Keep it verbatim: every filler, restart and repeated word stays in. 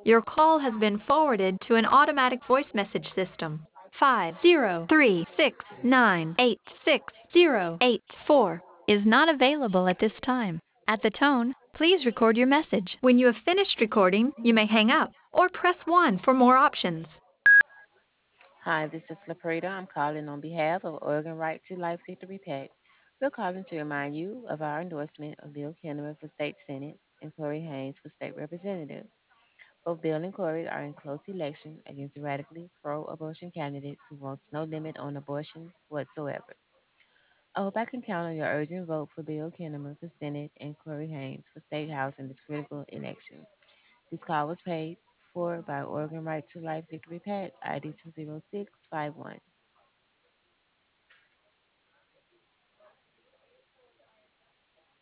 Your call has been forwarded to an automatic voice message system. Five zero three six nine eight six zero eight four is not available at this time. At the tone, please record your message. When you have finished recording, you may hang up or press one for more options. Hi, this is Laprida. I'm calling on behalf of Oregon Right to Life Victory PAC. We're calling to remind you of our endorsement of Bill Kinneman for state senate and Corey Haynes for state representative. Both Bill and Corey are in close election against radically pro-abortion candidates who wants no limit on abortion whatsoever. I hope I can count on your urgent vote for Bill Kinneman for Senate and Corey Haynes for State House in this critical election. This call was paid for by Oregon Right to Life Victory PAC, I D two zero six five one.